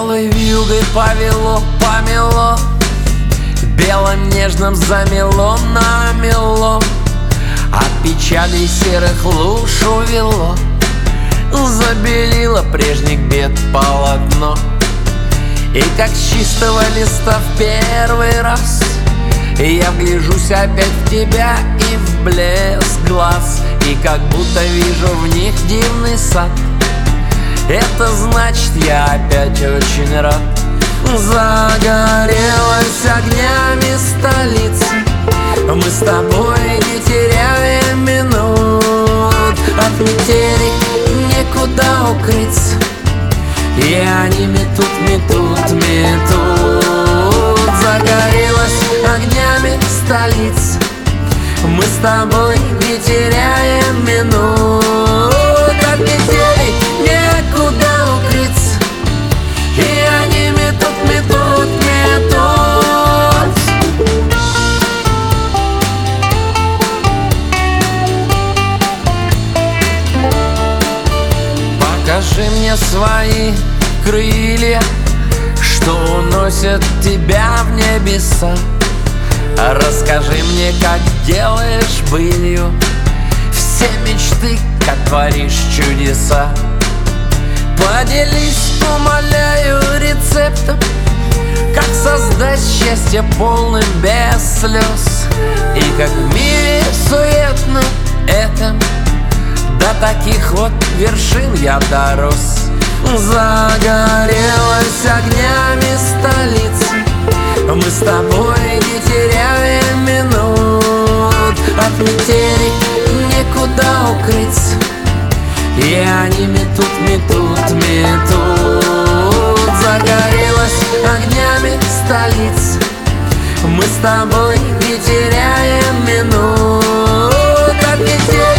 Белой вьюгой повело, помело, белым нежным замело, намело, от печалей серых луж увело, забелило прежних бед полотно. И как с чистого листа в первый раз я вгляжусь опять в тебя и в блеск глаз, и как будто вижу в них дивный сад. Это значит, я опять очень рад. Загорелась огнями столица, мы с тобой не теряем минут. От метелей некуда укрыться, и они метут, метут, метут. Загорелась огнями столица, мы с тобой не теряем минут. От метелей некуда укрыться, и они метут, метут, метут. Покажи мне свои крылья, что уносят тебя в небеса. Расскажи мне, как делаешь былью все мечты, как творишь чудеса. Поделись, умоляю, рецептом, как создать счастье полным без слез. И как в мире суетном этом до таких вот вершин я дорос. Загорелась огнями столица, мы с тобой не теряем минут. От метелей некуда укрыться, и они метут, метут, метут. Загорелась огнями столица, мы с тобой не теряем минут. От метелей